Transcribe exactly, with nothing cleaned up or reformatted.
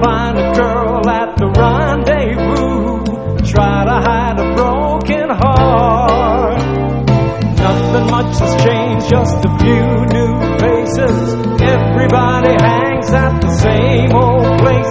find a girl at the rendezvous, try to hide a broken heart. Nothing much has changed, just a few new faces. Everybody hangs at the same old place.